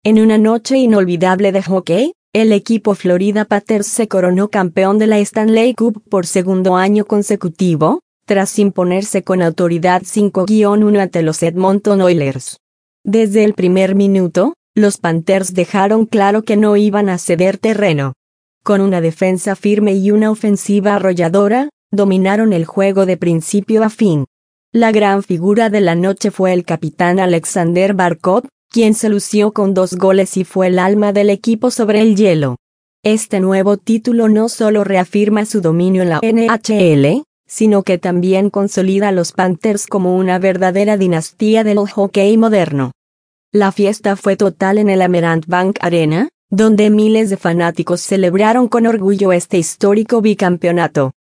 En una noche inolvidable de hockey, el equipo Florida Panthers se coronó campeón de la Stanley Cup por segundo año consecutivo, tras imponerse con autoridad 5-1 ante los Edmonton Oilers. Desde el primer minuto, los Panthers dejaron claro que no iban a ceder terreno. Con una defensa firme y una ofensiva arrolladora, dominaron el juego de principio a fin. La gran figura de la noche fue el capitán Alexander Barkov, quien se lució con 2 goles y fue el alma del equipo sobre el hielo. Este nuevo título no solo reafirma su dominio en la NHL, sino que también consolida a los Panthers como una verdadera dinastía del hockey moderno. La fiesta fue total en el Amerant Bank Arena, donde miles de fanáticos celebraron con orgullo este histórico bicampeonato.